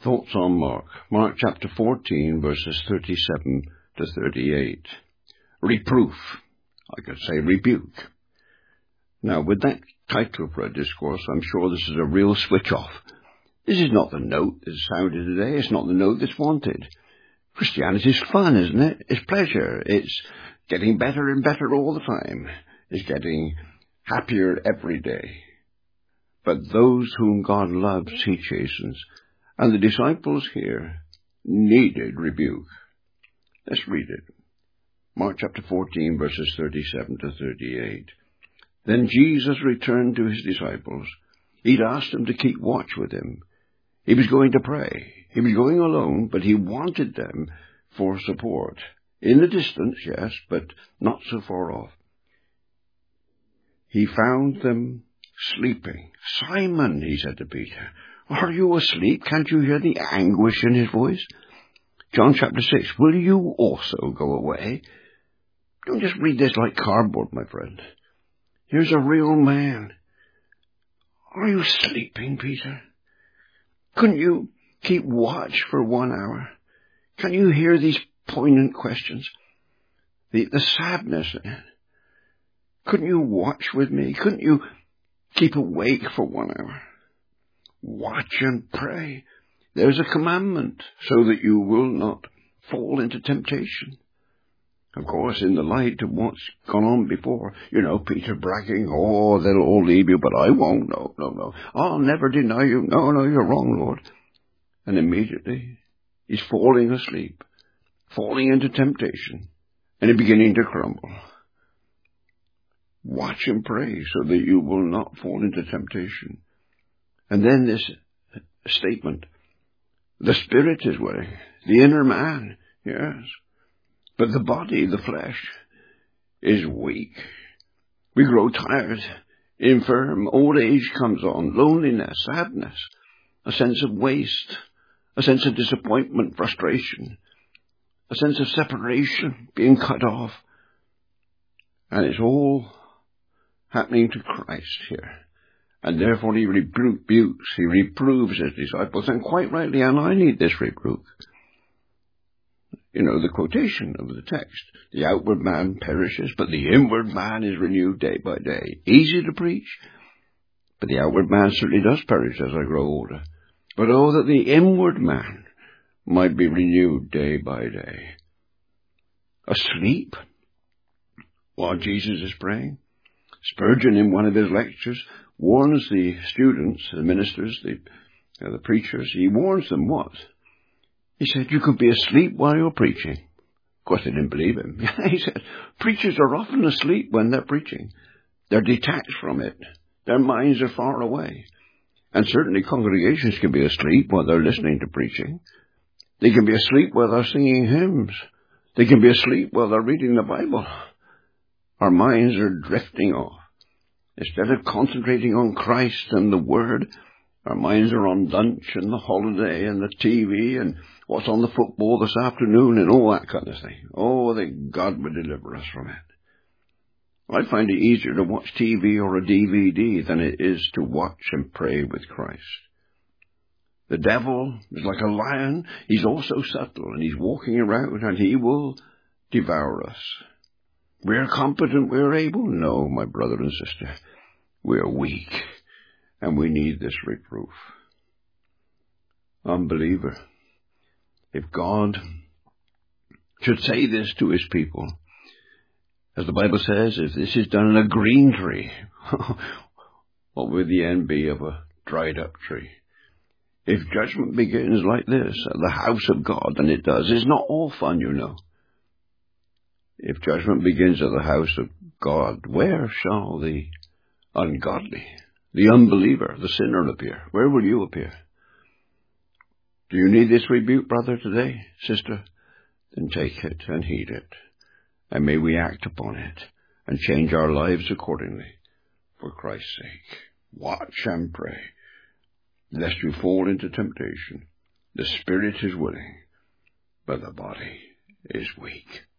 Thoughts on Mark. Mark chapter 14, verses 37 to 38. Reproof. I could say rebuke. Now, with that title for a discourse, I'm sure this is a real switch-off. This is not the note that's sounded today. It's not the note that's wanted. Christianity's fun, isn't it? It's pleasure. It's getting better and better all the time. It's getting happier every day. But those whom God loves, he chastens. And the disciples here needed rebuke. Let's read it. Mark chapter 14, verses 37 to 38. Then Jesus returned to his disciples. He'd asked them to keep watch with him. He was going to pray. He was going alone, but he wanted them for support. In the distance, yes, but not so far off. He found them sleeping. Simon, he said to Peter, are you asleep? Can't you hear the anguish in his voice? John chapter 6, will you also go away? Don't just read this like cardboard, my friend. Here's a real man. Are you sleeping, Peter? Couldn't you keep watch for 1 hour? Can you hear these poignant questions? The sadness in it. Couldn't you watch with me? Couldn't you keep awake for 1 hour? Watch and pray. There's a commandment so that you will not fall into temptation. Of course, in the light of what's gone on before, Peter bragging, oh, they'll all leave you, but I won't. No. I'll never deny you. No, you're wrong, Lord. And immediately, he's falling asleep, falling into temptation, and he's beginning to crumble. Watch and pray so that you will not fall into temptation. And then this statement, the spirit is willing, the inner man, yes, but the body, the flesh, is weak. We grow tired, infirm, old age comes on, loneliness, sadness, a sense of waste, a sense of disappointment, frustration, a sense of separation, being cut off. And it's all happening to Christ here. And therefore he rebukes, he reproves his disciples, and quite rightly, and I need this reproof. The quotation of the text, the outward man perishes, but the inward man is renewed day by day. Easy to preach, but the outward man certainly does perish as I grow older. But oh, that the inward man might be renewed day by day. Asleep while Jesus is praying. Spurgeon, in one of his lectures, warns the students, the ministers, the preachers. He warns them what? He said, you could be asleep while you're preaching. Of course, they didn't believe him. He said, preachers are often asleep when they're preaching. They're detached from it. Their minds are far away. And certainly congregations can be asleep while they're listening to preaching. They can be asleep while they're singing hymns. They can be asleep while they're reading the Bible. Our minds are drifting off. Instead of concentrating on Christ and the Word, our minds are on lunch and the holiday and the TV and what's on the football this afternoon and all that kind of thing. Oh, that God would deliver us from it. I find it easier to watch TV or a DVD than it is to watch and pray with Christ. The devil is like a lion. He's also subtle and he's walking around and he will devour us. We're competent, we're able. No, my brother and sister, we're weak, and we need this reproof. Unbeliever, if God should say this to his people, as the Bible says, if this is done in a green tree, what would the end be of a dried up tree? If judgment begins like this at the house of God, and it does, it's not all fun, If judgment begins at the house of God, where shall the ungodly, the unbeliever, the sinner appear? Where will you appear? Do you need this rebuke, brother, today, sister? Then take it and heed it, and may we act upon it and change our lives accordingly for Christ's sake. Watch and pray, lest you fall into temptation. The spirit is willing, but the body is weak.